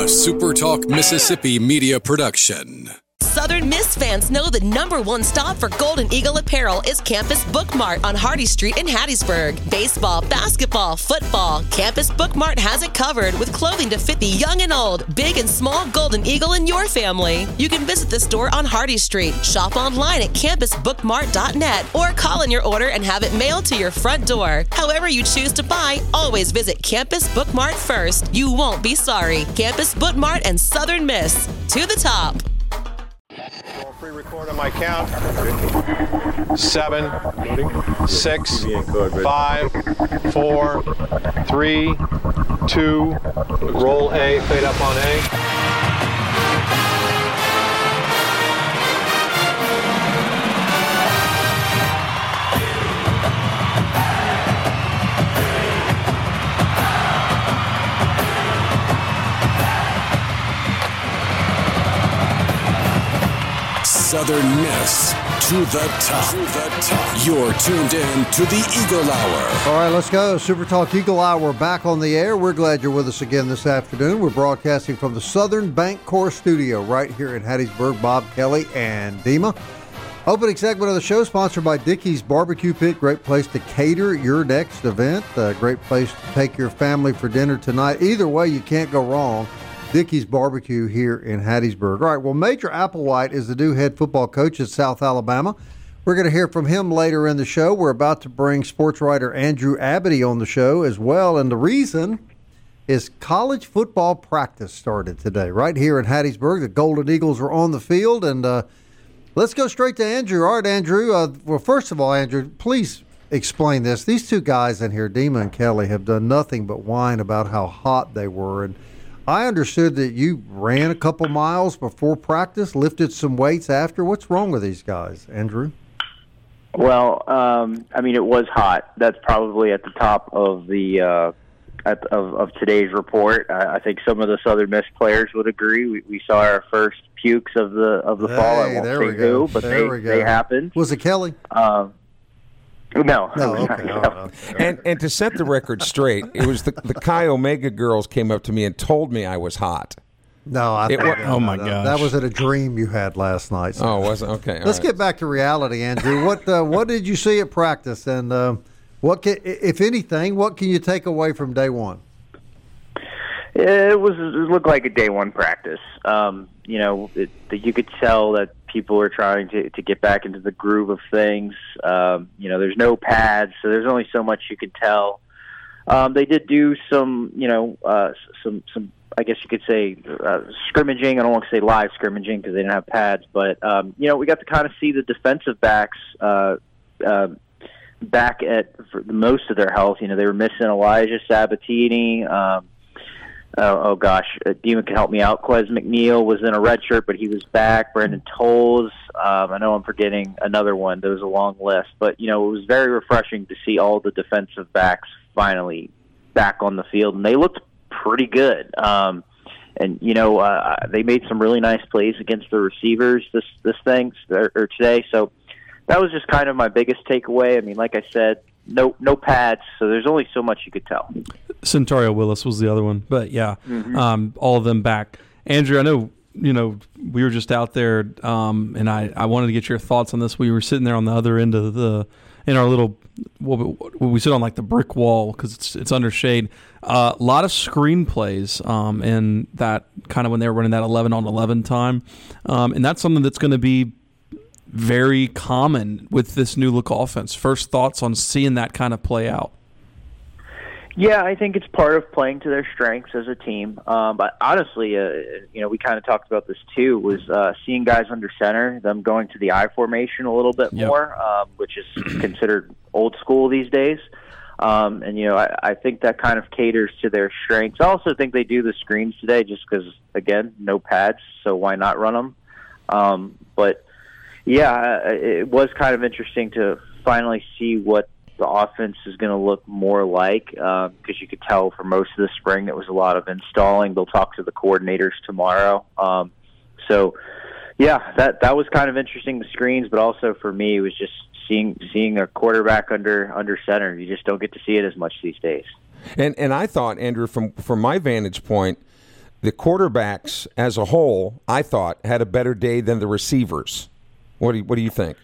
a Super Talk Mississippi media production. Southern Miss fans know the #1 stop for Golden Eagle apparel is Campus Book Mart on Hardy Street in Hattiesburg. Baseball, basketball, football, Campus Book Mart has it covered with clothing to fit the young and old, big and small Golden Eagle in your family. You can visit the store on Hardy Street, shop online at campusbookmart.net, or call in your order and have it mailed to your front door. However you choose to buy, always visit Campus Book Mart first. You won't be sorry. Campus Book Mart and Southern Miss. To the top. I'll pre-record on my count. 7, 6, 5, 4, 3, 2. Roll A, fade up on A. Southern Miss to the top. You're tuned in to the Eagle Hour. All right, let's go. Super Talk Eagle Hour back on the air. We're glad you're with us again this afternoon. We're broadcasting from the Southern Bancorp studio right here in Hattiesburg. Bob Kelly and Dima. Opening segment of the show sponsored by Dickey's Barbecue Pit. Great place to cater your next event. Great place to take your family for dinner tonight. Either way, you can't go wrong. Dickey's Barbecue here in Hattiesburg. All right, well, Major Applewhite is the new head football coach at South Alabama. We're going to hear from him later in the show. We're about to bring sports writer Andrew Abity on the show as well, and the reason is college football practice started today right here in Hattiesburg. The Golden Eagles are on the field, and let's go straight to Andrew. All right, Andrew. Well, first of all, Andrew, please explain this. These two guys in here, Dima and Kelly, have done nothing but whine about how hot they were, and I understood that you ran a couple miles before practice, lifted some weights after. What's wrong with these guys, Andrew? Well, I mean, it was hot. That's probably at the top of the of today's report. I think some of the Southern Miss players would agree. We saw our first pukes of the fall. I won't say who, but they happened. Was it Kelly? No. Okay. And to set the record straight, it was the Chi Omega girls came up to me and told me I was hot. No, oh my gosh, that was at a dream you had last night. So. Oh, was it? Okay. Let's get back to reality, Andrew. What did you see at practice, and if anything, what can you take away from day one? It looked like a day one practice. You could tell that people are trying to get back into the groove of things. There's no pads, so there's only so much you can tell. They did do some I guess you could say scrimmaging. I don't want to say live scrimmaging because they didn't have pads, but we got to kind of see the defensive backs back at for most of their health. They were missing Elijah Sabatini. Dima can help me out. Quez McNeil was in a red shirt, but he was back. Brandon Tolles. I know I'm forgetting another one. There was a long list. But, it was very refreshing to see all the defensive backs finally back on the field. And they looked pretty good. They made some really nice plays against the receivers today. So that was just kind of my biggest takeaway. I mean, like I said, no pads, so there's only so much you could tell. Centaurio Willis was the other one, but yeah, all of them back. Andrew, I know we were just out there, and I wanted to get your thoughts on this. We were sitting there on the other end of in our little we sit on like the brick wall because it's under shade. A lot of screenplays, and that kind of when they were running that 11-on-11 time, and that's something that's going to be very common with this new look offense. First thoughts on seeing that kind of play out? Yeah, I think it's part of playing to their strengths as a team. But honestly, we kind of talked about this too, was seeing guys under center, them going to the I formation a little bit more, which is considered old school these days. I think that kind of caters to their strengths. I also think they do the screens today just because, again, no pads, so why not run them? But yeah, it was kind of interesting to finally see what the offense is going to look more like, because you could tell for most of the spring there was a lot of installing. They'll talk to the coordinators tomorrow. So, yeah, that was kind of interesting, the screens, but also for me it was just seeing a quarterback under center. You just don't get to see it as much these days. And I thought, Andrew, from my vantage point, the quarterbacks as a whole, I thought, had a better day than the receivers. What do you think?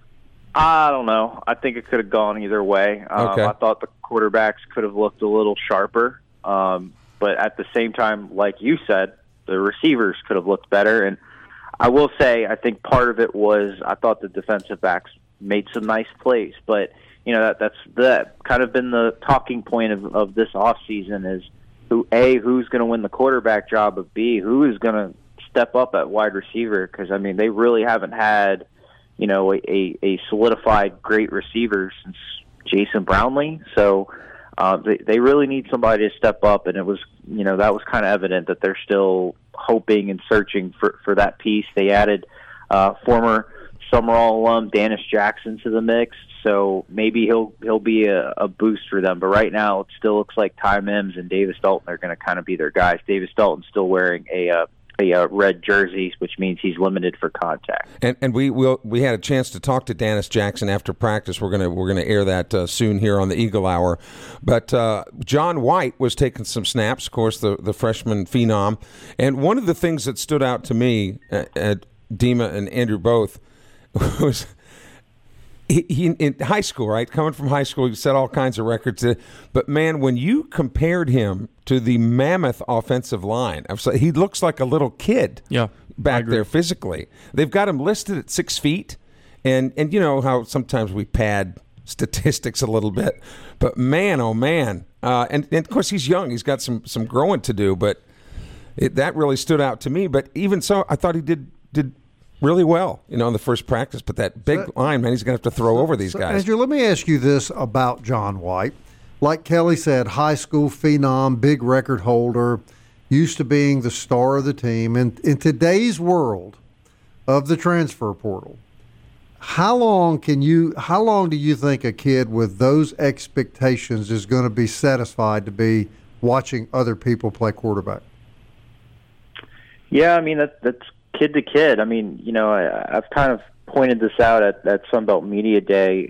I don't know. I think it could have gone either way. Okay. I thought the quarterbacks could have looked a little sharper. But at the same time, like you said, the receivers could have looked better. And I will say, I think part of it was I thought the defensive backs made some nice plays. But, that's kind of been the talking point of this offseason is, who's going to win the quarterback job, but B, who is going to step up at wide receiver? Because, they really haven't had, a solidified great receiver since Jason Brownlee. So they really need somebody to step up, and it was, that was kind of evident that they're still hoping and searching for that piece. They added former Summerall alum Dennis Jackson to the mix, so maybe he'll be a boost for them. But right now, it still looks like Ty Mims and Davis Dalton are going to kind of be their guys. Davis Dalton's still wearing a red jersey, which means he's limited for contact. And we had a chance to talk to Dennis Jackson after practice. We're gonna air that soon here on the Eagle Hour. But John White was taking some snaps, of course, the freshman phenom. And one of the things that stood out to me, Dima and Andrew both, was he in high school, right? Coming from high school, he set all kinds of records. But, man, when you compared him to the mammoth offensive line, he looks like a little kid back there physically. They've got him listed at 6 feet. And you know how sometimes we pad statistics a little bit. But, man, oh, man. And, of course, he's young. He's got some growing to do. But that really stood out to me. But even so, I thought he did really well, in the first practice. But that big line, man, he's going to have to throw over these guys. Andrew, let me ask you this about John White. Like Kelly said, high school phenom, big record holder, used to being the star of the team. And in today's world of the transfer portal, how long do you think a kid with those expectations is going to be satisfied to be watching other people play quarterback? Yeah, that's kid to kid. I've kind of pointed this out at Sunbelt Media Day.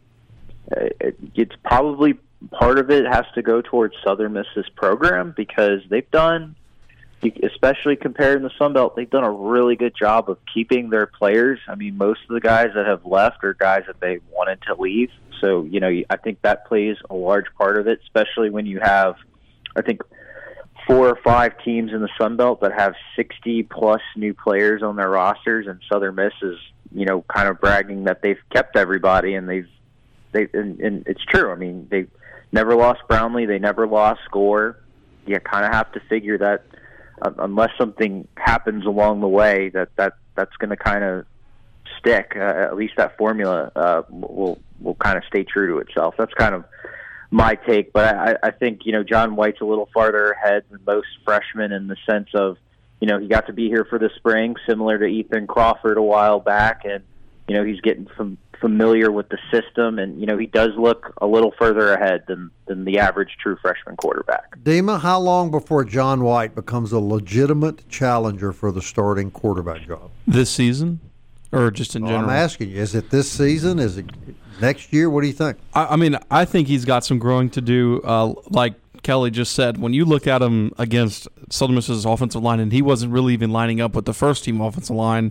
It's probably part of it has to go towards Southern Miss's program because they've done, especially compared in the Sunbelt, they've done a really good job of keeping their players. Most of the guys that have left are guys that they wanted to leave. So, I think that plays a large part of it, especially when you have, I think, 4 or 5 teams in the Sun Belt that have 60-plus new players on their rosters, and Southern Miss is, kind of bragging that they've kept everybody, and and it's true. They've never lost Brownlee, they never lost Gore. You kind of have to figure that unless something happens along the way, that's going to kind of stick. At least that formula will kind of stay true to itself. That's kind of my take, but I think, John White's a little farther ahead than most freshmen in the sense of, he got to be here for the spring, similar to Ethan Crawford a while back, and, he's getting familiar with the system, and, he does look a little further ahead than the average true freshman quarterback. Dima, how long before John White becomes a legitimate challenger for the starting quarterback job? This season? Or just in general? I'm asking you, is it this season? Is it next year? What do you think? I think he's got some growing to do. Like Kelly just said, when you look at him against Southern Miss's offensive line, and he wasn't really even lining up with the first team offensive line,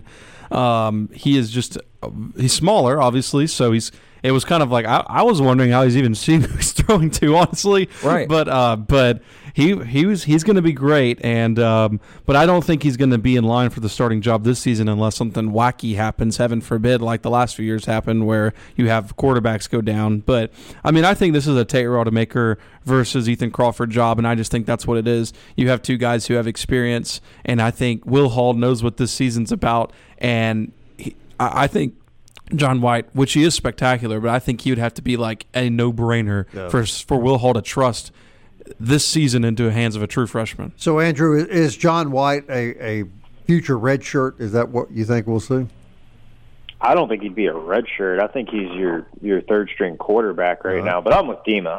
he's smaller, obviously, so it was kind of like I was wondering how he's even seeing who he's throwing to, honestly. Right. But he's going to be great, and but I don't think he's going to be in line for the starting job this season unless something wacky happens, heaven forbid, like the last few years happened where you have quarterbacks go down. But I think this is a Tate Rodemaker versus Ethan Crawford job, and I just think that's what it is. You have two guys who have experience, and I think Will Hall knows what this season's about, and I think John White, which he is spectacular, but I think he would have to be like a no-brainer for Will Hall to trust this season into the hands of a true freshman. So, Andrew, is John White a future redshirt? Is that what you think we'll see? I don't think he'd be a redshirt. I think he's your third-string quarterback right now. But I'm with Dima.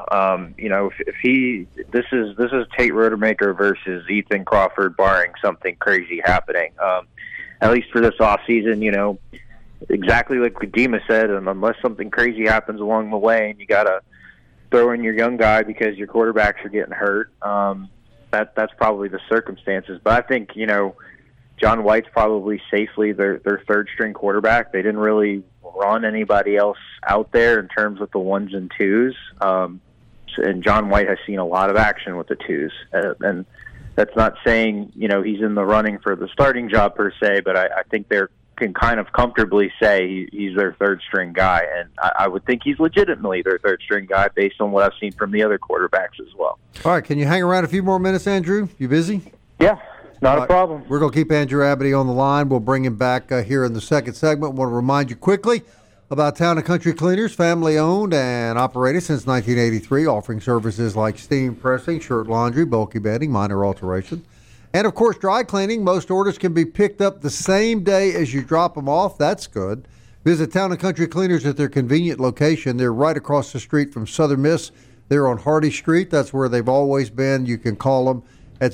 This is Tate Rodemaker versus Ethan Crawford, barring something crazy happening. At least for this offseason, exactly like Dima said, unless something crazy happens along the way and you got to throw in your young guy because your quarterbacks are getting hurt, that's probably the circumstances. But I think, John White's probably safely their third-string quarterback. They didn't really run anybody else out there in terms of the ones and twos. And John White has seen a lot of action with the twos. And that's not saying, he's in the running for the starting job per se, but I think they can kind of comfortably say he's their third-string guy. And I would think he's legitimately their third-string guy based on what I've seen from the other quarterbacks as well. All right, can you hang around a few more minutes, Andrew? You busy? Yeah. Not a problem. We're going to keep Andrew Abity on the line. We'll bring him back here in the second segment. Want to remind you quickly about Town & Country Cleaners, family-owned and operated since 1983, offering services like steam pressing, shirt laundry, bulky bedding, minor alterations, and, of course, dry cleaning. Most orders can be picked up the same day as you drop them off. That's good. Visit Town & Country Cleaners at their convenient location. They're right across the street from Southern Miss. They're on Hardy Street. That's where they've always been. You can call them at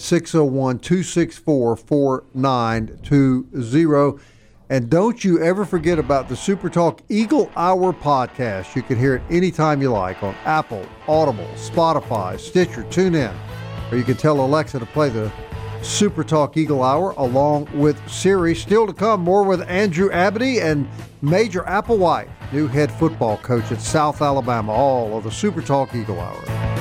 601-264-4920. And don't you ever forget about the Super Talk Eagle Hour podcast. You can hear it anytime you like on Apple, Audible, Spotify, Stitcher, TuneIn. Or you can tell Alexa to play the Super Talk Eagle Hour along with Siri. Still to come, more with Andrew Abity and Major Applewhite, new head football coach at South Alabama. All of the Super Talk Eagle Hour.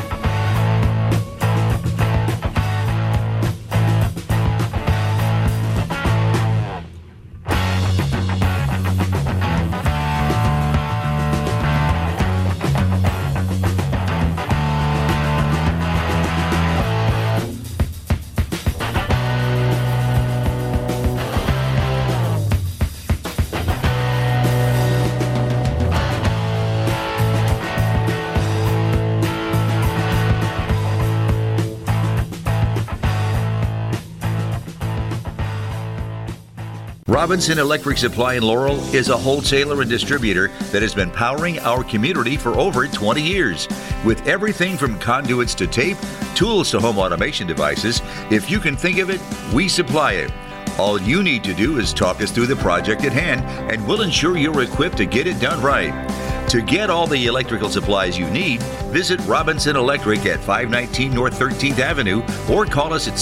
Robinson Electric Supply in Laurel is a wholesaler and distributor that has been powering our community for over 20 years. With everything from conduits to tape, tools to home automation devices, if you can think of it, we supply it. All you need to do is talk us through the project at hand, and we'll ensure you're equipped to get it done right. To get all the electrical supplies you need, visit Robinson Electric at 519 North 13th Avenue or call us at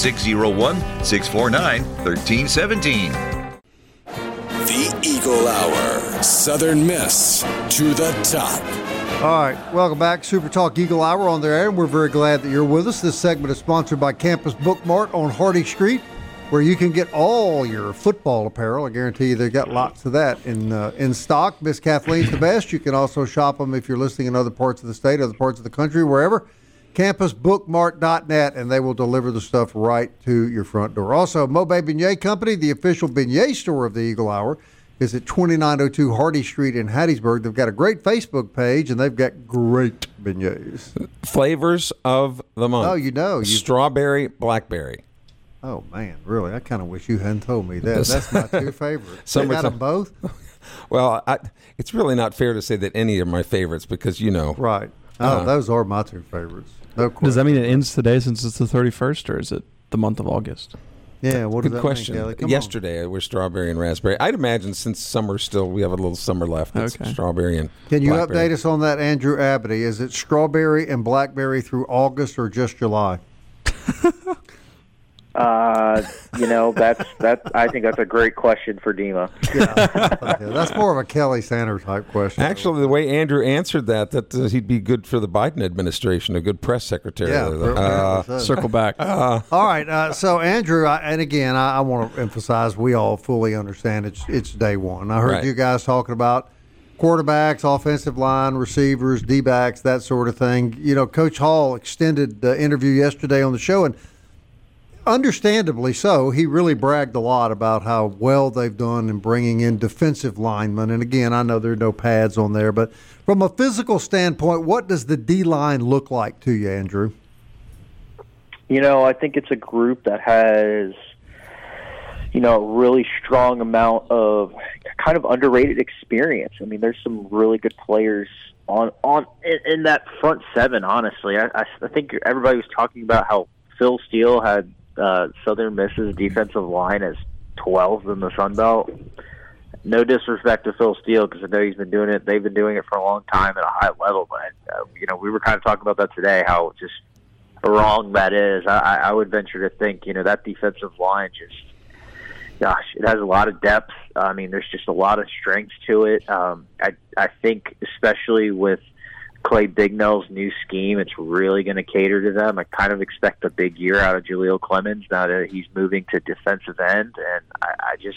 601-649-1317. The Eagle Hour. Southern Miss to the top. All right, welcome back. Super Talk Eagle Hour on the air, and we're very glad that you're with us. This segment is sponsored by Campus Book Mart on Hardy Street, where you can get all your football apparel. I guarantee you they've got lots of that in stock. Miss Kathleen's the best. You can also shop them if you're listening in other parts of the state, other parts of the country, wherever. CampusBookMart.net, and they will deliver the stuff right to your front door. Also, Mobay Beignet Company, the official beignet store of the Eagle Hour, is at 2902 Hardy Street in Hattiesburg. They've got a great Facebook page, and they've got great beignets. Flavors of the month. Oh, you know. Strawberry, blackberry. Oh, man, really? I kind of wish you hadn't told me that. That's my two favorites. They got them both? Well, it's really not fair to say that any are my favorites because, Right. Oh, those are my two favorites. No question. Does that mean it ends today since it's the 31st, or is it the month of August? Yeah, what does Good that question. mean, Kelly? Yesterday, we're strawberry and raspberry. I'd imagine since summer still, we have a little summer left. It's strawberry and Can you blackberry. update us on that, Andrew Abity? Is it strawberry and blackberry through August or just July? I think that's a great question for Dima. Yeah, that's more of a Kelly Sanders type question. Actually, the way Andrew answered that he'd be good for the Biden administration, a good press secretary. Yeah, circle back. All right, so Andrew, I want to emphasize we all fully understand it's day one. I heard you guys talking about quarterbacks, offensive line, receivers, D-backs, that sort of thing. Coach Hall extended the interview yesterday on the show, and understandably so, he really bragged a lot about how well they've done in bringing in defensive linemen. And again, I know there are no pads on there, but from a physical standpoint, what does the D-line look like to you, Andrew? I think it's a group that has, a really strong amount of kind of underrated experience. I mean, there's some really good players in that front seven, honestly. I think everybody was talking about how Phil Steele had Southern Miss's defensive line as 12th in the Sun Belt. No disrespect to Phil Steele, because I know he's been doing it. They've been doing it for a long time at a high level. But we were kind of talking about that today. How wrong that is. I would venture to think, that defensive line just, gosh, it has a lot of depth. I mean, there's just a lot of strength to it. I think especially with Clay Bignell's new scheme, it's really going to cater to them. I kind of expect a big year out of Jaleel Clemens now that he's moving to defensive end. And I just,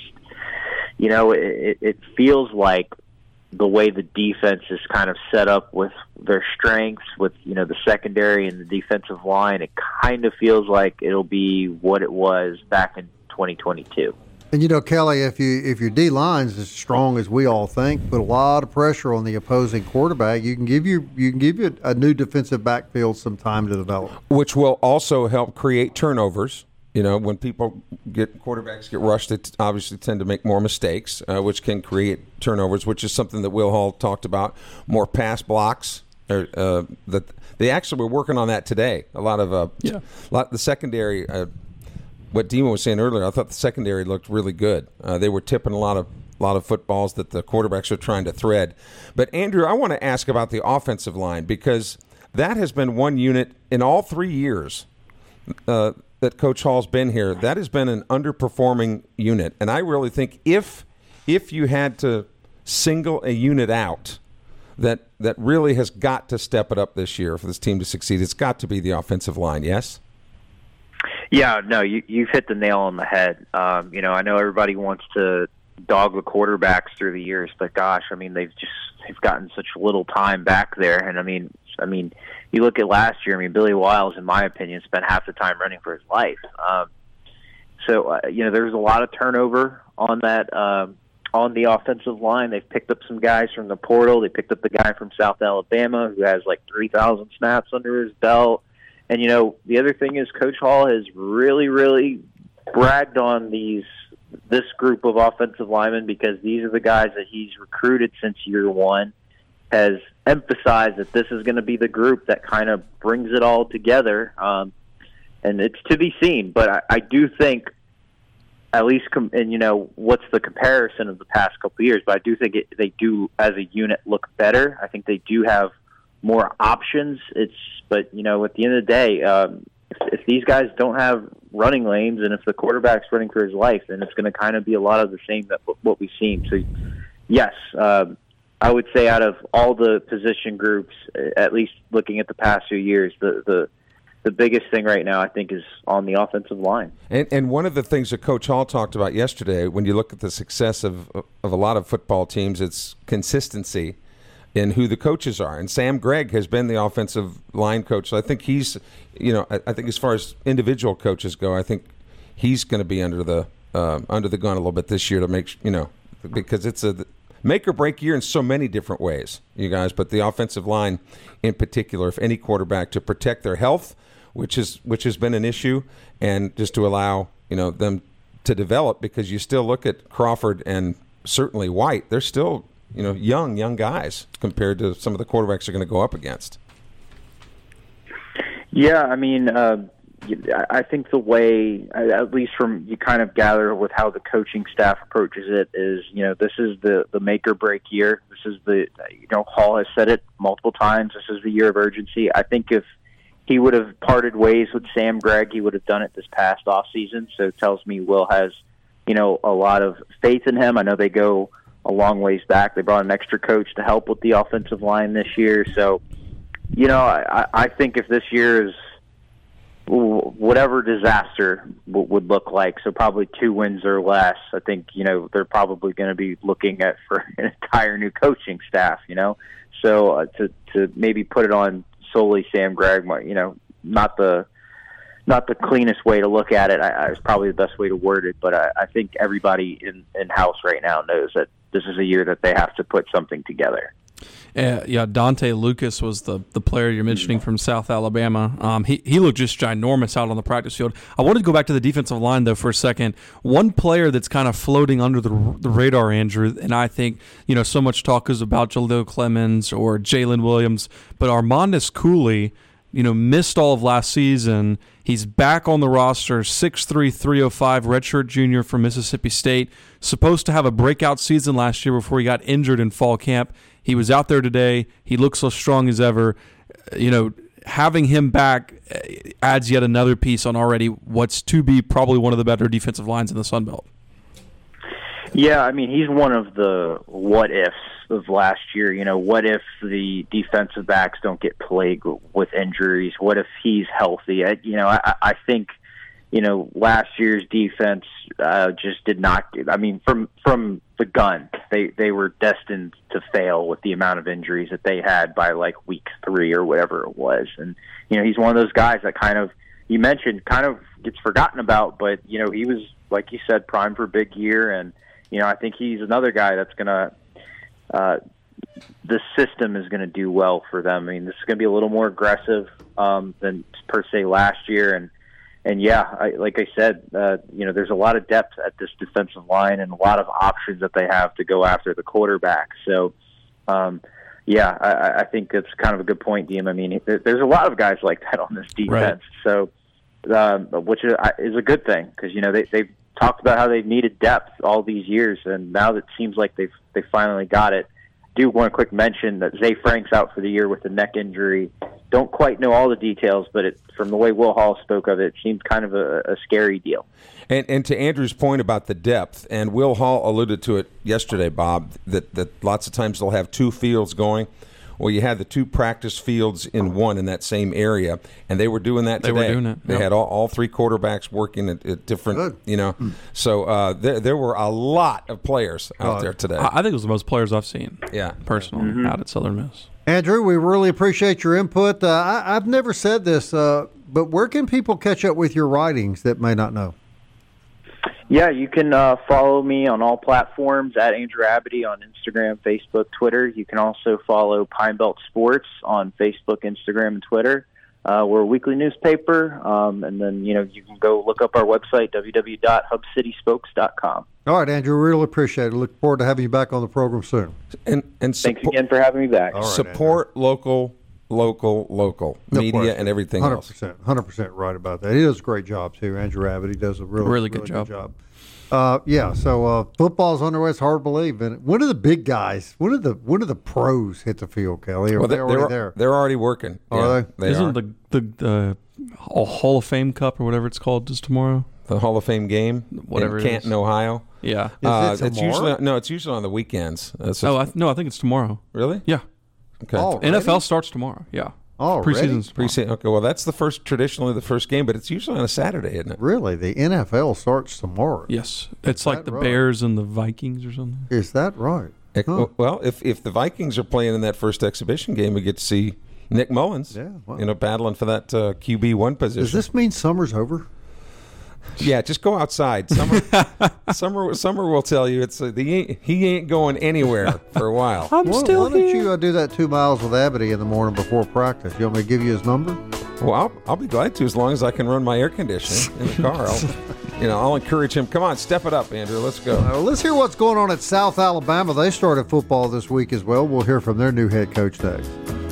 it feels like the way the defense is kind of set up with their strengths, with, the secondary and the defensive line, it kind of feels like it'll be what it was back in 2022. And Kelly, if your D line's as strong as we all think, put a lot of pressure on the opposing quarterback, you can give you a new defensive backfield some time to develop, which will also help create turnovers. When quarterbacks get rushed, they obviously tend to make more mistakes, which can create turnovers, which is something that Will Hall talked about. More pass blocks. That they actually were working on that today. A lot of the secondary. What Dima was saying earlier, I thought the secondary looked really good. They were tipping a lot of footballs that the quarterbacks are trying to thread. But Andrew, I want to ask about the offensive line, because that has been one unit in all 3 years that Coach Hall's been here. That has been an underperforming unit, and I really think if you had to single a unit out that really has got to step it up this year for this team to succeed, it's got to be the offensive line. Yes. Yeah, no, you've hit the nail on the head. I know everybody wants to dog the quarterbacks through the years, but gosh, I mean, they've gotten such little time back there. And I mean, you look at last year. I mean, Billy Wiles, in my opinion, spent half the time running for his life. So there's a lot of turnover on that on the offensive line. They've picked up some guys from the portal. They picked up the guy from South Alabama who has like 3,000 snaps under his belt. And, the other thing is Coach Hall has really, really bragged on this group of offensive linemen, because these are the guys that he's recruited since year one, has emphasized that this is going to be the group that kind of brings it all together. And it's to be seen. But I do think, at least, what's the comparison of the past couple of years, but I do think they do, as a unit, look better. I think they do have more options. But at the end of the day, if these guys don't have running lanes, and if the quarterback's running for his life, then it's going to kind of be a lot of the same that what we've seen. So, yes, I would say out of all the position groups, at least looking at the past few years, the biggest thing right now, I think, is on the offensive line. And one of the things that Coach Hall talked about yesterday, when you look at the success of a lot of football teams, it's consistency in who the coaches are. And Sam Gregg has been the offensive line coach. So I think he's, I think as far as individual coaches go, I think he's going to be under the gun a little bit this year to make, because it's a make or break year in so many different ways, you guys. But the offensive line in particular, if any quarterback, to protect their health, which has been an issue, and just to allow, them to develop, because you still look at Crawford and certainly White, they're still, young guys compared to some of the quarterbacks they're going to go up against. Yeah, I mean, I think the way, at least from you kind of gather with how the coaching staff approaches it, is, this is the make or break year. This is Hall has said it multiple times. This is the year of urgency. I think if he would have parted ways with Sam Gregg, he would have done it this past offseason. So it tells me Will has, a lot of faith in him. I know they go a long ways back. They brought an extra coach to help with the offensive line this year. So, I think if this year is whatever disaster would look like, so probably 2 wins or less, I think, they're probably going to be looking at for an entire new coaching staff, So to maybe put it on solely Sam Gregg, not the cleanest way to look at it. It's probably the best way to word it, but I think everybody in-house right now knows that this is a year that they have to put something together. Yeah, Dante Lucas was the player you're mentioning from South Alabama. He looked just ginormous out on the practice field. I wanted to go back to the defensive line, though, for a second. One player that's kind of floating under the radar, Andrew, and I think, so much talk is about Jaleel Clemens or Jalen Williams, but Armandus Cooley, missed all of last season. He's back on the roster, 6'3", 305, redshirt junior from Mississippi State. Supposed to have a breakout season last year before he got injured in fall camp. He was out there today. He looks so strong as ever. having him back adds yet another piece on already what's to be probably one of the better defensive lines in the Sun Belt. Yeah, I mean, he's one of the what-ifs of last year. You know, what if the defensive backs don't get plagued with injuries? What if he's healthy? I think, last year's defense just did not – I mean, from the gun, they were destined to fail with the amount of injuries that they had by, like, week 3 or whatever it was. And, he's one of those guys that kind of – you mentioned kind of gets forgotten about, but, he was, like you said, primed for a big year. And, I think he's another guy that's going to the system is going to do well for them. I mean, this is going to be a little more aggressive than per se last year. And yeah, like I said, there's a lot of depth at this defensive line and a lot of options that they have to go after the quarterback. So, I think that's kind of a good point, Diem. I mean, there's a lot of guys like that on this defense. Right. So, which is a good thing because, they've talked about how they've needed depth all these years, and now it seems like they finally got it. Do want to quick mention that Zay Frank's out for the year with a neck injury. Don't quite know all the details, but from the way Will Hall spoke of it seemed kind of a scary deal. And to Andrew's point about the depth, and Will Hall alluded to it yesterday, Bob, that lots of times they'll have 2 fields going. Well, you had the 2 practice fields in one in that same area, and they were doing that today. They were doing it. They had all 3 quarterbacks working at different, So there were a lot of players out there today. I think it was the most players I've seen, personally, out at Southern Miss. Andrew, we really appreciate your input. I've never said this, but where can people catch up with your writings that may not know? Yeah, you can follow me on all platforms at Andrew Abity on Instagram, Facebook, Twitter. You can also follow Pine Belt Sports on Facebook, Instagram, and Twitter. We're a weekly newspaper, and then you can go look up our website, www.hubcityspokes.com. All right, Andrew, really appreciate it. Look forward to having you back on the program soon. And thanks again for having me back. Right, support Andrew. local media and everything 100%, else. 100% right about that. He does a great job too. Andrew Abbott, he does a really good job. So football's underway. It's hard to believe. And when do the big guys, when do the pros hit the field, Kelly? Are they already there? They're already working. Are they? Isn't the Hall of Fame Cup or whatever it's called just tomorrow? The Hall of Fame game, whatever in Canton, Ohio. Yeah, it's usually it's usually on the weekends. I think it's tomorrow. Really? Yeah. Okay. NFL starts tomorrow. Yeah. Preseason. Okay. Well, that's traditionally the first game, but it's usually on a Saturday, isn't it? Really? The NFL starts tomorrow. Yes. It's like the Bears and the Vikings or something. Is that right? Huh. Well, if the Vikings are playing in that first exhibition game, we get to see Nick Mullins. Yeah. Wow. Battling for that QB1 position. Does this mean summer's over? Yeah, just go outside. Summer will tell you he ain't going anywhere for a while. Why don't you do that 2 miles with Abity in the morning before practice? You want me to give you his number? Well, I'll be glad to as long as I can run my air conditioning in the car. I'll encourage him. Come on, step it up, Andrew. Let's go. Let's hear what's going on at South Alabama. They started football this week as well. We'll hear from their new head coach next.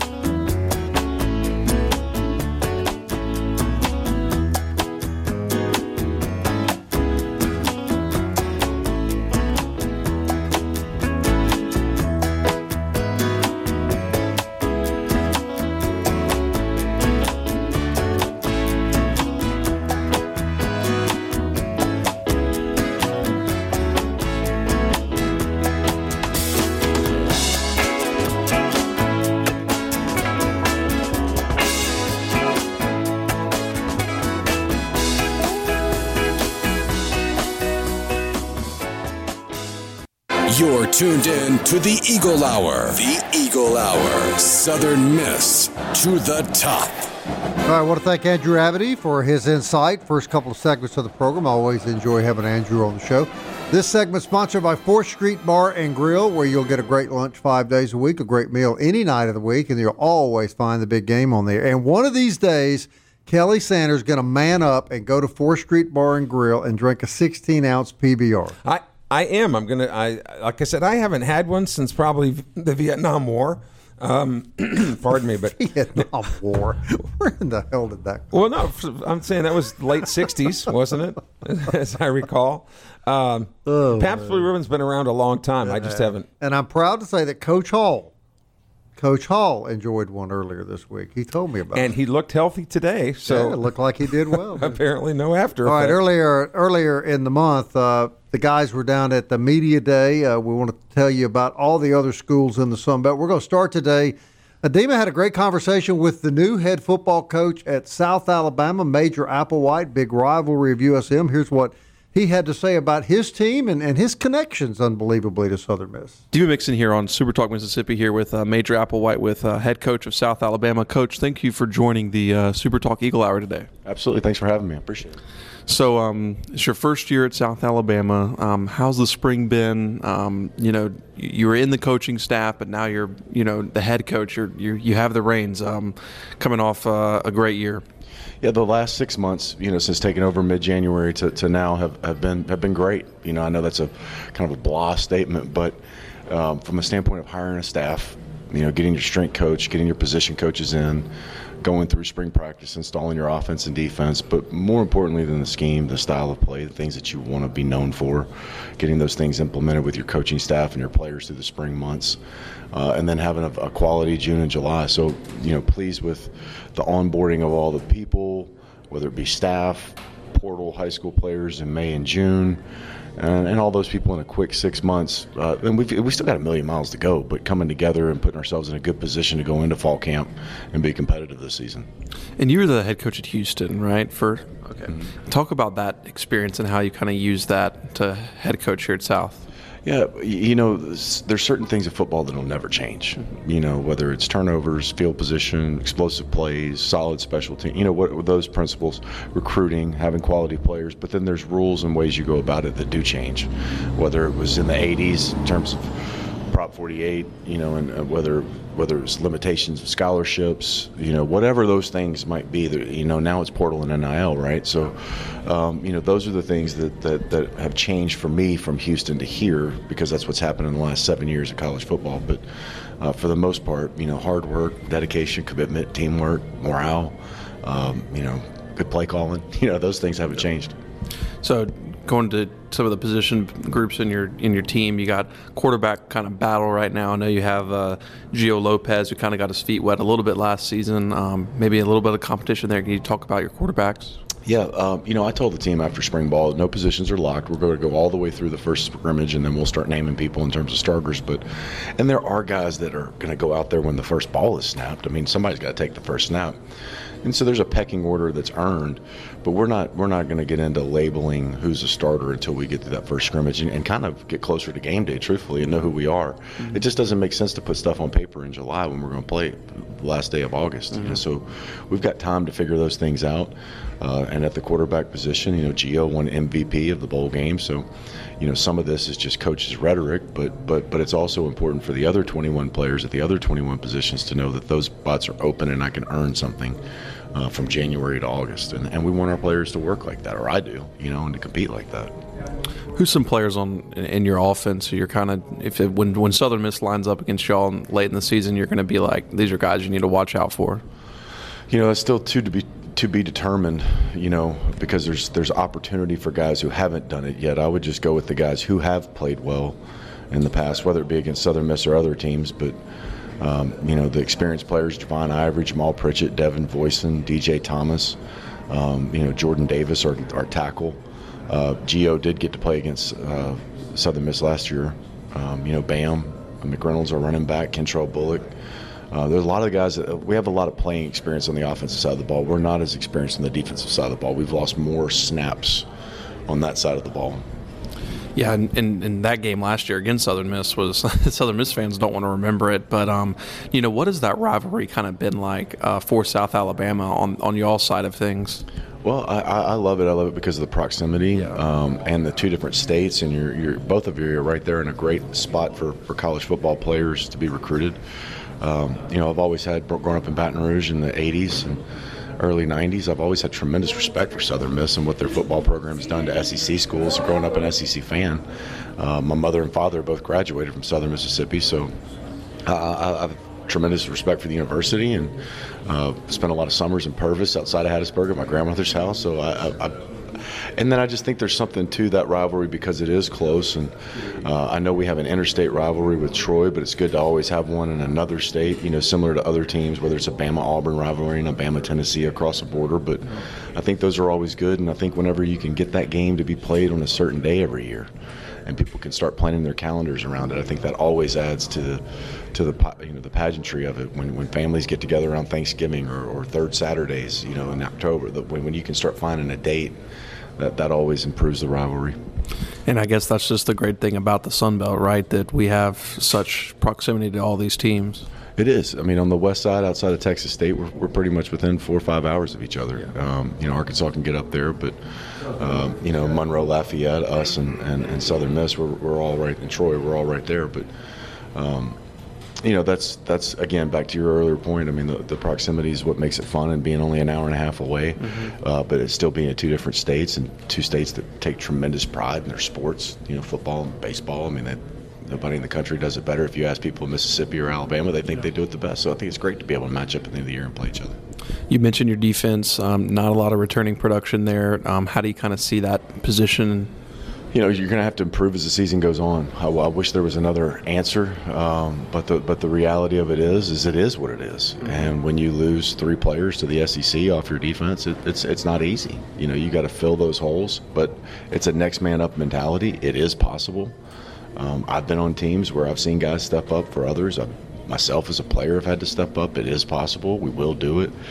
You're tuned in to the Eagle Hour. The Eagle Hour. Southern Miss to the top. All right, I want to thank Andrew Abity for his insight. First couple of segments of the program. I always enjoy having Andrew on the show. This segment sponsored by 4th Street Bar and Grill, where you'll get a great lunch 5 days a week, a great meal any night of the week, and you'll always find the big game on there. And one of these days, Kelly Sanders is going to man up and go to 4th Street Bar and Grill and drink a 16-ounce PBR. I am. Like I said, I haven't had one since probably the Vietnam War. Pardon me, but Vietnam War. Where in the hell did that come? Well, no, I'm saying that was late '60s, wasn't it? As I recall. Pabst Blue Ribbon's been around a long time. I just haven't. And I'm proud to say that Coach Hall Coach Hall enjoyed one earlier this week. He told me about it. And he looked healthy today, so yeah, it looked like he did well. apparently no after All right, effects. earlier in the month, the guys were down at the Media Day. We want to tell you about all the other schools in the Sun Belt. We're going to start today. Adema had a great conversation with the new head football coach at South Alabama, Major Applewhite, big rivalry of USM. Here's what he had to say about his team and his connections, unbelievably, to Southern Miss. Dima Mixon here on Super Talk Mississippi here with Major Applewhite, with head coach of South Alabama. Coach, thank you for joining the Super Talk Eagle Hour today. Absolutely. Thanks for having me. I appreciate it. So it's your first year at South Alabama. How's the spring been? You were in the coaching staff, but now you're the head coach. You have the reins. Coming off a great year. Yeah, the last 6 months, since taking over mid-January to now have been great. I know that's a kind of a blah statement, but from a standpoint of hiring a staff, getting your strength coach, getting your position coaches in, going through spring practice, installing your offense and defense, but more importantly than the scheme, the style of play, the things that you want to be known for, getting those things implemented with your coaching staff and your players through the spring months, and then having a quality June and July. So, pleased with the onboarding of all the people, whether it be staff, portal, high school players in May and June, and all those people in a quick 6 months. And we still got 1 million miles to go, but coming together and putting ourselves in a good position to go into fall camp and be competitive this season. And you were the head coach at Houston, right? Talk about that experience and how you kind of use that to head coach here at South. Yeah, there's certain things in football that will never change. Whether it's turnovers, field position, explosive plays, solid special team, what those principles, recruiting, having quality players. But then there's rules and ways you go about it that do change. Whether it was in the 80s in terms of Prop 48, and whether it's limitations of scholarships, whatever those things might be, now it's portal and NIL, right? So, those are the things that have changed for me from Houston to here, because that's what's happened in the last 7 years of college football. But for the most part, hard work, dedication, commitment, teamwork, morale, good play calling, those things haven't changed. So going to some of the position groups in your team, you got quarterback kind of battle right now. I know you have Gio Lopez, who kind of got his feet wet a little bit last season. Maybe a little bit of competition there. Can you talk about your quarterbacks? Yeah, I told the team after spring ball, no positions are locked. We're going to go all the way through the first scrimmage, and then we'll start naming people in terms of starters. And there are guys that are going to go out there when the first ball is snapped. Somebody's got to take the first snap. And so there's a pecking order that's earned, but we're not going to get into labeling who's a starter until we get to that first scrimmage and kind of get closer to game day, truthfully, and know who we are. Mm-hmm. It just doesn't make sense to put stuff on paper in July when we're going to play the last day of August. Mm-hmm. So we've got time to figure those things out. And at the quarterback position, Gio won MVP of the bowl game, so some of this is just coach's rhetoric, but it's also important for the other 21 players at the other 21 positions to know that those spots are open and I can earn something from January to August. And we want our players to work like that, or I do, and to compete like that. Who's some players in your offense who you're kind of, when Southern Miss lines up against y'all late in the season, you're going to be like, these are guys you need to watch out for? It's still to be determined, because there's opportunity for guys who haven't done it yet. I would just go with the guys who have played well in the past, whether it be against Southern Miss or other teams. But, the experienced players, Javon Ivory, Jamal Pritchett, Devin Voisin, DJ Thomas, Jordan Davis, our tackle. Gio did get to play against Southern Miss last year. Bam, McReynolds, our running back, Kentrell Bullock. There's a lot of guys we have a lot of playing experience on the offensive side of the ball. We're not as experienced on the defensive side of the ball. We've lost more snaps on that side of the ball. Yeah, and that game last year against Southern Miss was Southern Miss fans don't want to remember it, but what has that rivalry kind of been like for South Alabama on y'all's side of things? Well, I love it. I love it because of the proximity and the two different states, and you're both of you are right there in a great spot for college football players to be recruited. I've always had, growing up in Baton Rouge in the 80s and early 90s, I've always had tremendous respect for Southern Miss and what their football program has done to SEC schools. Growing up an SEC fan, my mother and father both graduated from Southern Mississippi, so I have tremendous respect for the university, and spent a lot of summers in Purvis outside of Hattiesburg at my grandmother's house, so I And then I just think there's something to that rivalry because it is close. And I know we have an interstate rivalry with Troy, but it's good to always have one in another state, similar to other teams, whether it's a Bama-Auburn rivalry and a Bama-Tennessee across the border. But I think those are always good. And I think whenever you can get that game to be played on a certain day every year and people can start planning their calendars around it, I think that always adds to the pageantry of it. When families get together around Thanksgiving or third Saturdays, in October, when you can start finding a date, that always improves the rivalry. And I guess that's just the great thing about the Sun Belt, right? That we have such proximity to all these teams. It is. I mean, on the west side, outside of Texas State, we're pretty much within 4 or 5 hours of each other. Arkansas can get up there, but Monroe, Lafayette, us, and Southern Miss, we're all right in Troy. We're all right there, but. That's again back to your earlier point. I mean, the proximity is what makes it fun, and being only an hour and a half away, but it's still being in 2 different states and 2 states that take tremendous pride in their sports. Football and baseball. I mean, nobody in the country does it better. If you ask people in Mississippi or Alabama, they think they do it the best. So I think it's great to be able to match up at the end of the year and play each other. You mentioned your defense. Not a lot of returning production there. How do you kind of see that position? You're going to have to improve as the season goes on. I wish there was another answer, but the reality of it is it is what it is. And when you lose 3 players to the SEC off your defense, it's not easy. You got to fill those holes, but it's a next man up mentality. It is possible. I've been on teams where I've seen guys step up for others. Myself as a player have had to step up. It is possible. We will do it.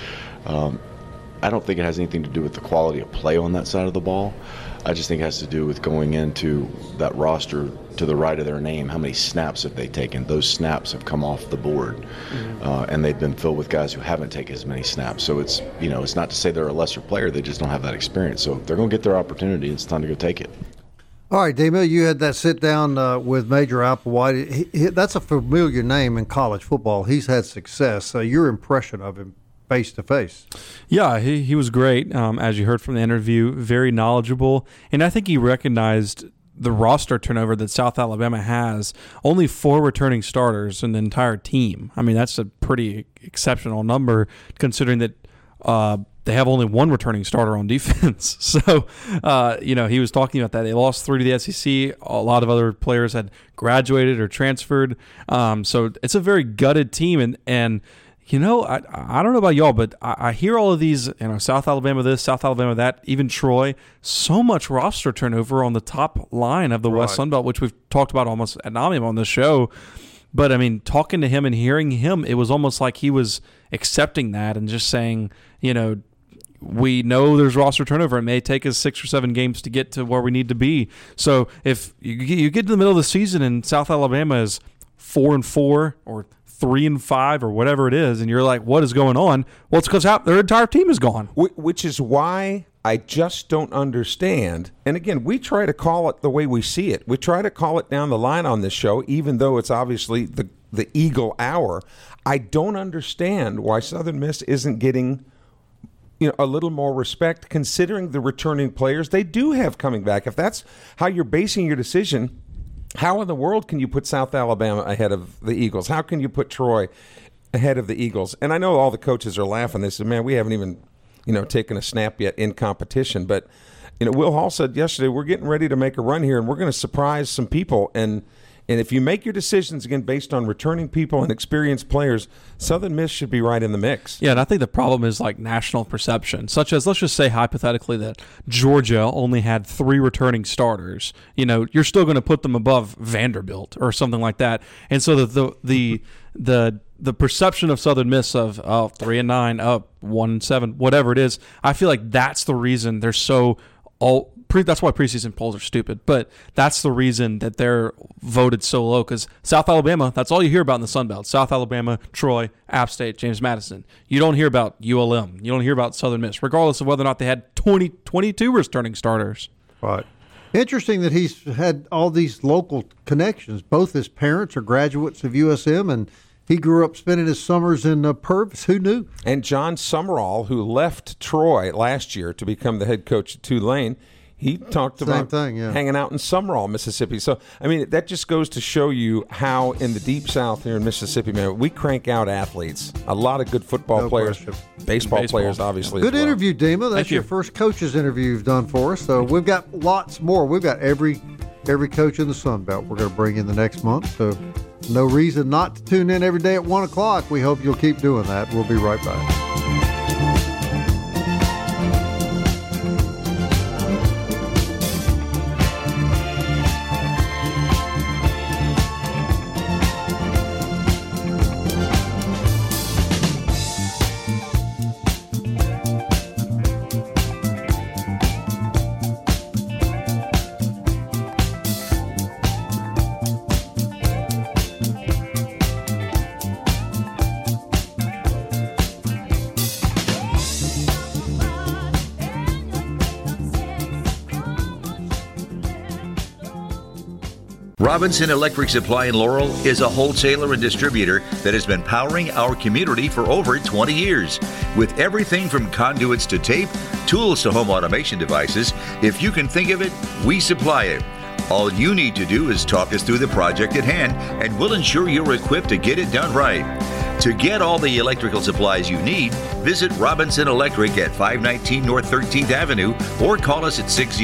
I don't think it has anything to do with the quality of play on that side of the ball. I just think it has to do with going into that roster to the right of their name. How many snaps have they taken? Those snaps have come off the board, and they've been filled with guys who haven't taken as many snaps. So it's not to say they're a lesser player. They just don't have that experience. So they're going to get their opportunity. It's time to go take it. All right, Demo, you had that sit down with Major Applewhite. That's a familiar name in college football. He's had success. Your impression of him face to face? Yeah, he was great. As you heard from the interview, very knowledgeable. And I think he recognized the roster turnover that South Alabama has. Only 4 returning starters in the entire team. I mean, that's a pretty exceptional number considering that they have only 1 returning starter on defense. So, he was talking about that. They lost 3 to the SEC. A lot of other players had graduated or transferred. So it's a very gutted team. And I don't know about y'all, but I hear all of these, South Alabama this, South Alabama that, even Troy, so much roster turnover on the top line of the West Sun Belt, which we've talked about almost ad nauseum on the show. But, I mean, talking to him and hearing him, it was almost like he was accepting that and just saying, we know there's roster turnover. It may take us 6 or 7 games to get to where we need to be. So if you get to the middle of the season and South Alabama is 4-4 or 3-5 or whatever it is, and you're like, what is going on? Well, it's because their entire team is gone. Which is why I just don't understand. And again, we try to call it the way we see it. We try to call it down the line on this show, even though it's obviously the Eagle Hour. I don't understand why Southern Miss isn't getting a little more respect, considering the returning players they do have coming back. If that's how you're basing your decision, how in the world can you put South Alabama ahead of the Eagles? How can you put Troy ahead of the Eagles? And I know all the coaches are laughing. They said, man, we haven't even, taken a snap yet in competition. But, Will Hall said yesterday, we're getting ready to make a run here, and we're going to surprise some people. And if you make your decisions, again, based on returning people and experienced players, Southern Miss should be right in the mix. Yeah, and I think the problem is like national perception, such as, let's just say hypothetically that Georgia only had 3 returning starters. You're still going to put them above Vanderbilt or something like that. And so the perception of Southern Miss of 3-9, 1-7, whatever it is, I feel like that's the reason they're so that's why preseason polls are stupid, but that's the reason that they're voted so low, because South Alabama, that's all you hear about in the Sun Belt. South Alabama, Troy, App State, James Madison. You don't hear about ULM. You don't hear about Southern Miss, regardless of whether or not they had 22 returning starters. Right. Interesting that he's had all these local connections. Both his parents are graduates of USM, and he grew up spending his summers in Purvis. Who knew? And John Summerall, who left Troy last year to become the head coach at Tulane, He talked Same about thing, yeah. hanging out in Summerall, Mississippi. So, I mean, that just goes to show you how in the Deep South here in Mississippi, man, we crank out athletes. A lot of good football players, baseball players, obviously. Good as well. interview, Dima. That's your first coach's interview you've done for us. So we've got lots more. We've got every coach in the Sun Belt we're going to bring in the next month. So no reason not to tune in every day at 1 o'clock. We hope you'll keep doing that. We'll be right back. Robinson Electric Supply in Laurel is a wholesaler and distributor that has been powering our community for over 20 years. With everything from conduits to tape, tools to home automation devices, if you can think of it, we supply it. All you need to do is talk us through the project at hand, and we'll ensure you're equipped to get it done right. To get all the electrical supplies you need, visit Robinson Electric at 519 North 13th Avenue or call us at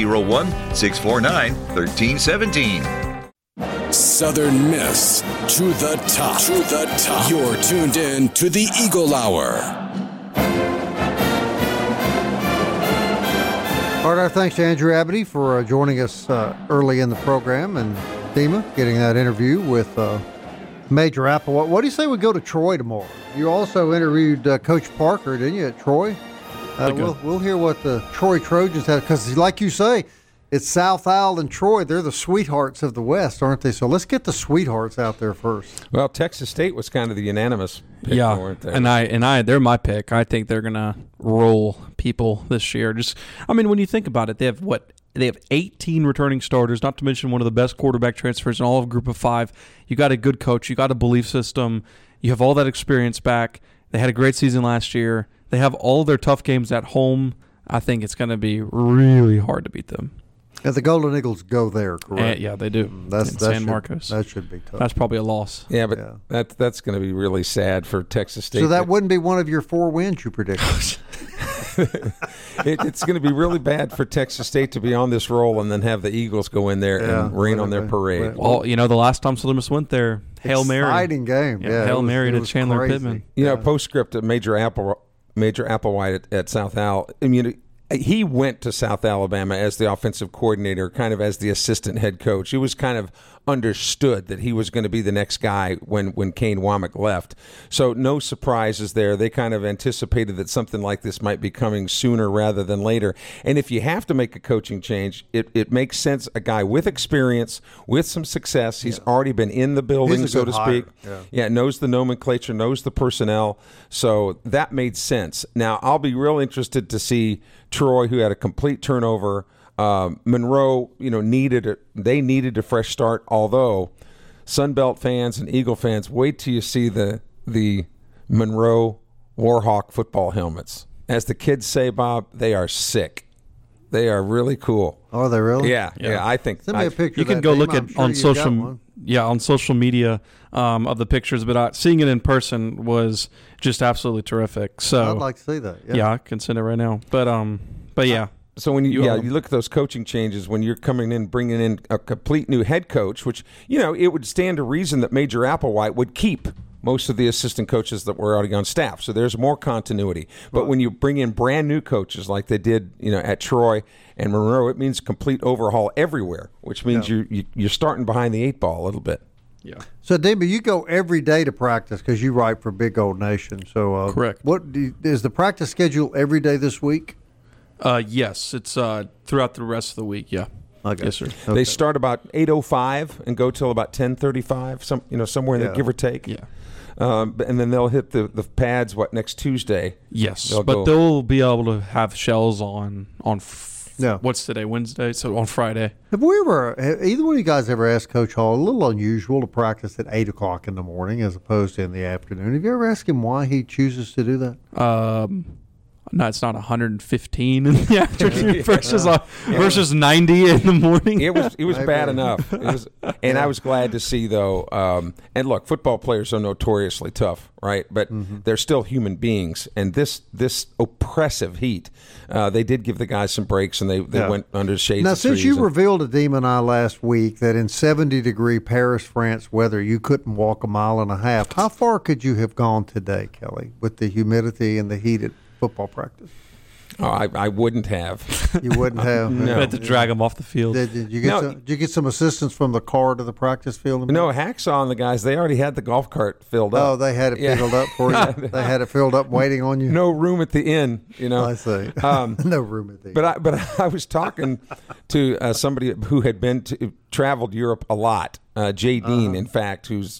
601-649-1317. Southern Miss to the top. To the top. You're tuned in to the Eagle Hour. All right, our thanks to Andrew Abity for joining us early in the program, and Dima getting that interview with Major Applewhite. What do you say we go to Troy tomorrow? You also interviewed Coach Parker, didn't you, at Troy? We'll hear what the Troy Trojans have, because like you say, it's South Al and Troy. They're the sweethearts of the West, aren't they? So let's get the sweethearts out there first. Well, Texas State was kind of the unanimous pick, weren't they? and they're my pick. I think they're gonna roll people this year. When you think about it, they have 18 returning starters, not to mention one of the best quarterback transfers in all of Group of 5. You got a good coach. You got a belief system. You have all that experience back. They had a great season last year. They have all their tough games at home. I think it's going to be really hard to beat them. And the Golden Eagles go there, correct? Yeah, they do. That's San Marcos. That should be tough. That's probably a loss. Yeah, but that's going to be really sad for Texas State. So that wouldn't be one of your 4 wins you predicted. It's going to be really bad for Texas State to be on this roll and then have the Eagles go in there and rain on their parade. Well, the last time Southern Miss went there, Hail Mary. Exciting game. Hail Mary to Chandler crazy. Pittman. Postscript of Major Applewhite at South Al. I mean, he went to South Alabama as the offensive coordinator, kind of as the assistant head coach. It was kind of understood that he was going to be the next guy when Kane Womack left. So no surprises there. They kind of anticipated that something like this might be coming sooner rather than later. And if you have to make a coaching change, it makes sense. A guy with experience, with some success, he's already been in the building, so to speak. Knows the nomenclature, knows the personnel. So that made sense. Now, I'll be real interested to see Troy, who had a complete turnover. Monroe, needed a fresh start. Although Sunbelt fans and Eagle fans, wait till you see the Monroe Warhawk football helmets. As the kids say, Bob, they are sick. They are really cool. Are they really? Yeah. I think. Send me a picture. You can go look at on social media of the pictures, but seeing it in person was just absolutely terrific. So I'd like to see that. Yeah, I can send it right now. But yeah. So when you look at those coaching changes, when you're coming in, bringing in a complete new head coach, which, it would stand to reason that Major Applewhite would keep most of the assistant coaches that were already on staff. So there's more continuity. But when you bring in brand new coaches like they did, at Troy and Monroe, it means complete overhaul everywhere, which means you're starting behind the 8 ball a little bit. Yeah. So, Dima, you go every day to practice because you write for Big Old Nation. So, correct. Is the practice schedule every day this week? Yes, it's throughout the rest of the week. Yeah. Okay. Yes, sir. They start about 8:05 and go till about 10:35. Somewhere in there, give or take. Yeah. And then they'll hit the pads next Tuesday. Yes, they'll be able to have shells on what's today, Wednesday? So on Friday. Have either one of you guys ever asked Coach Hall, a little unusual to practice at 8 o'clock in the morning as opposed to in the afternoon? Have you ever asked him why he chooses to do that? No, it's not 115 in the afternoon versus 90 in the morning. It was bad enough. I was glad to see, though. And look, football players are notoriously tough, right? But they're still human beings. And this oppressive heat, they did give the guys some breaks, and they went under shades. Now, of since trees you revealed to Dima and I last week that in 70-degree Paris, France weather, you couldn't walk a mile and a half, how far could you have gone today, Kelly, with the humidity and the heat at football practice? Oh, I wouldn't have. You wouldn't have? You had to drag them off the field. Did you get some assistance from the car to the practice field? No, Hacksaw and the guys, they already had the golf cart filled up. Oh, they had it filled up for you? They had it filled up waiting on you? No room at the inn, I see. No room at the inn. But I was talking to somebody who had traveled Europe a lot, Jay Dean, in fact, who's,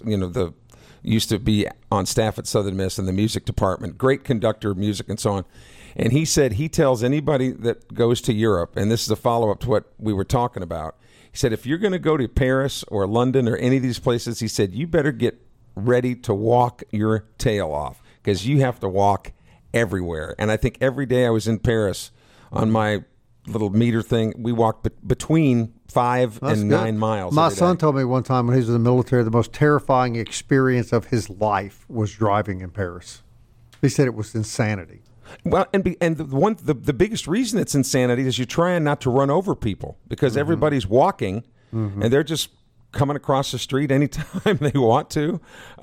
used to be on staff at Southern Miss in the music department, great conductor of music and so on. And he said he tells anybody that goes to Europe, and this is a follow-up to what we were talking about, he said, if you're going to go to Paris or London or any of these places, he said, you better get ready to walk your tail off because you have to walk everywhere. And I think every day I was in Paris on my little meter thing, we walked between 5 and 9 miles. My son told me one time when he was in the military, the most terrifying experience of his life was driving in Paris. He said it was insanity. Well, and the biggest reason it's insanity is you're trying not to run over people because everybody's walking and they're just coming across the street anytime they want to.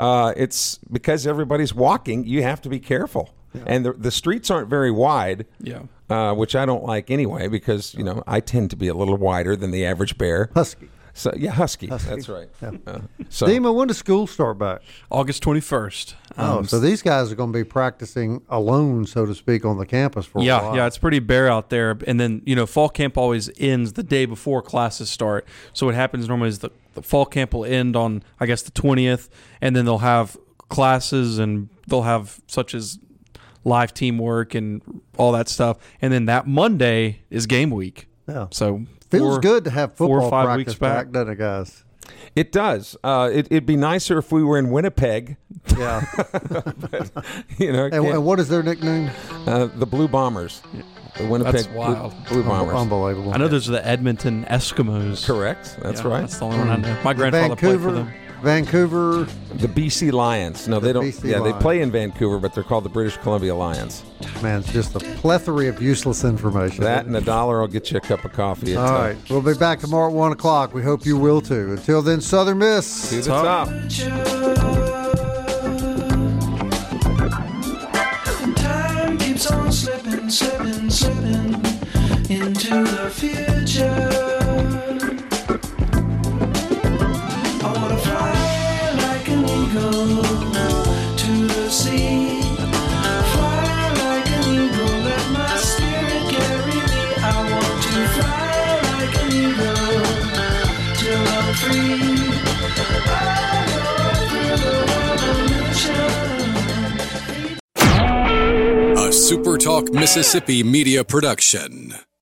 It's because everybody's walking, you have to be careful. Yeah. And the streets aren't very wide, which I don't like anyway because, I tend to be a little wider than the average bear. Husky. So husky. That's right. Yeah. Dima, when does school start back? August 21st. So these guys are going to be practicing alone, so to speak, on the campus for a while. Yeah, it's pretty bare out there. And then, fall camp always ends the day before classes start. So what happens normally is the fall camp will end on, I guess, the 20th, and then they'll have classes and they'll have such as live teamwork and all that stuff. And then that Monday is game week. Yeah. So feels good to have football 4 or 5 practice weeks back, doesn't it, guys? It does. It'd be nicer if we were in Winnipeg. Yeah. But, and what is their nickname? The Blue Bombers. The Winnipeg That's wild. Blue Bombers. Unbelievable. I know there's the Edmonton Eskimos. Correct. That's right. That's the only one I know. My grandfather played for them. Vancouver. The BC Lions. No, they don't. BC Lions. Lions. They play in Vancouver, but they're called the British Columbia Lions. Man, it's just a plethora of useless information. That and $1 will get you a cup of coffee. All right. We'll be back tomorrow at 1 o'clock. We hope you will too. Until then, Southern Miss. To the top. Time keeps on slipping, slipping, slipping into the future. I wanna fly like an eagle to the sea. Fly like an eagle, let my spirit carry me. I want to fly like an eagle till I'm free. A SuperTalk Mississippi media production.